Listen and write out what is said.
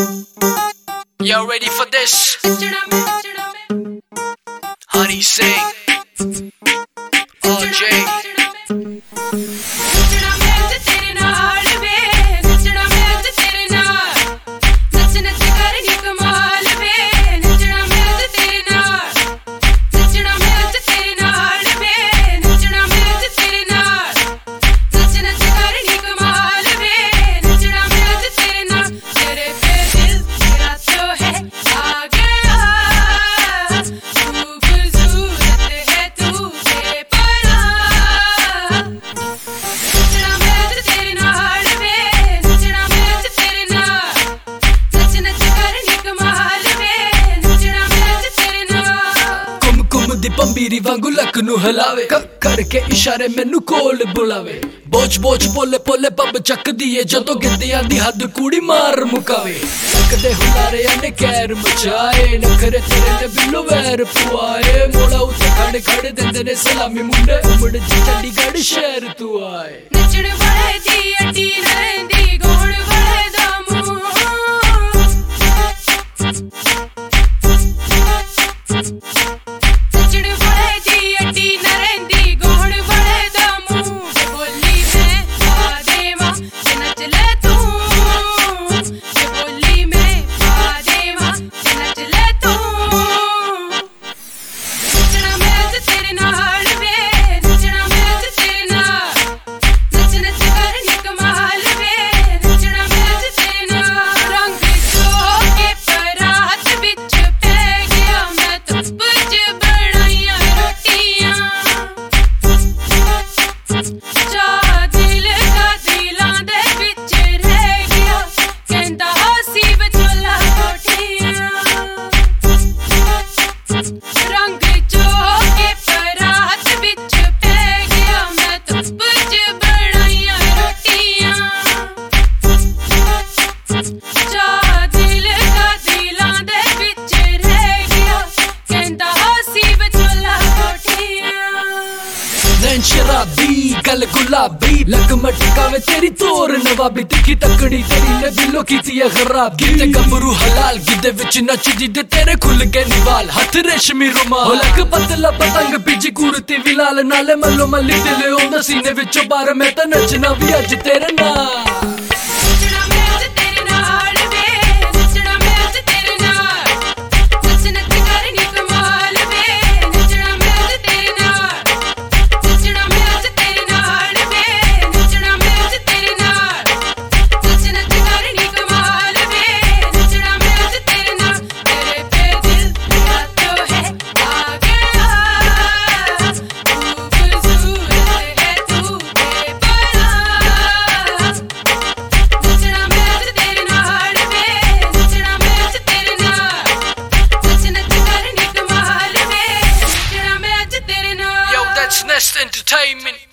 Y'all ready for this? Honey Singh, RJ. पंबीरी वांगू luck नू हिलावे करके इशारे मैनू कोल बुलावे बोच बोच पोले पोले पब चक दिए जदों गिद्दियां दी हद कूड़ी मार मुकावे सकदे हुलारे ने कैर मचाए नखरे तेरे ने बिल्लो वैर पुआए मोड़ा उते खड़ खड़ देंदे ने सलामी मुंडे उमड़ चंडीगढ़ शहर तू आए नचण वाले दी अड्डी रहंदी गोण वाले दा मुंह शराबी गल गुलाबी लक मटकावे तेरी तोर नवाबी तिखी तकड़ी तेरी ने बिल्लो कीती है खराब गिते गबरू हलाल गिदे विच नचदी दे तेरे खुल के निवाल हथ रेशमी रुमाल लक पतला पतंग बिज कुर्ती विलाल नाले मल्लो मल्ली दिल ओंदा सीने विचों बार मैं तां नचना भी अज तेरे नाल Nest Entertainment.